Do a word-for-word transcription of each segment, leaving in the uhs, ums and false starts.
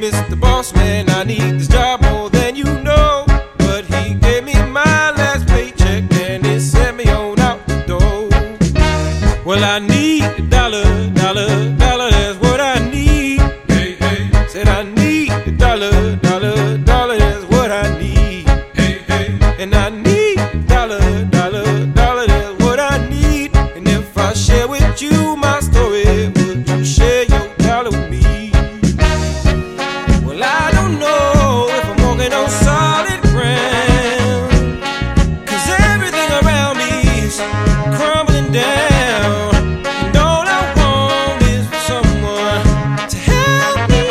Mister Boss Man, I need this job more than you know. But he gave me my last paycheck and it sent me on out the door. Well, I need a dollar, dollar, dollar, that's what I need. Hey, hey. Said I need a dollar, dollar, dollar, that's what I need. Hey, hey. And I need a dollar, dollar, dollar, that's what I need. And if I share with you my story, would you share your dollar with me? Well, I don't know if I'm walking on solid ground, 'cause everything around me is crumbling down. And all I want is for someone to help me.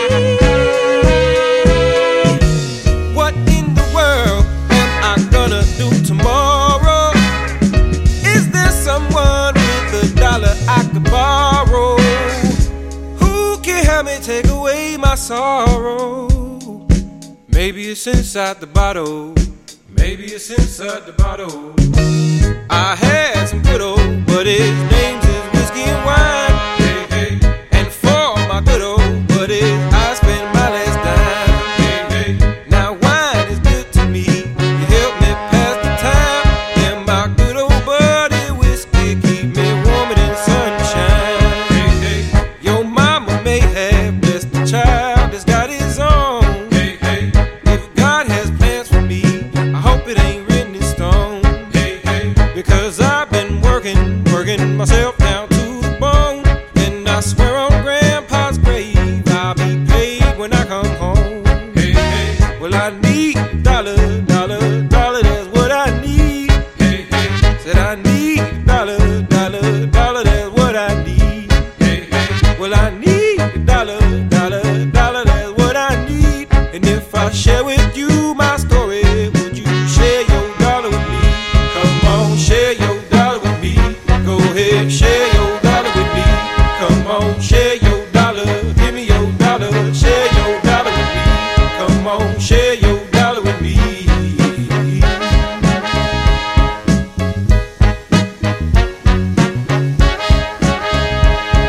What in the world am I gonna do tomorrow? Is there someone with a dollar I could borrow? Who can help me take away my sorrow? Maybe it's inside the bottle. Maybe it's inside the bottle. I had some good old, but his name's is whiskey and wine. Hey, hey. And for my good old buddy, I spend my last dime. Hey, hey. Now wine is good to me, you help me pass the time. And my good old buddy, whiskey, keep me warmer than sunshine. Hey, hey. Your mama may have blessed the child that's got his own. Hey, hey. If God has plans for me, I hope it ain't written in stone. Hey, hey. Because I've been working, working myself down to the bone. And I swear on Grandpa's grave, I'll be paid when I come home. Hey, hey. Well, I need a dollar, dollar, dollar, that's what I need. Hey, hey. Said I need a dollar, dollar, dollar, that's what I need. Hey, hey. Well, I need a dollar, dollar, dollar, that's what I need. And if I share with you my story, would you share your dollar with me? Come on, share your dollar with me. Go ahead, share your dollar with me. Come on, share your dollar. Give me your dollar, share your dollar with me. Come on, share your dollar with me.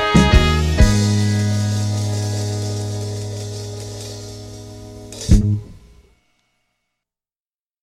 Thank you.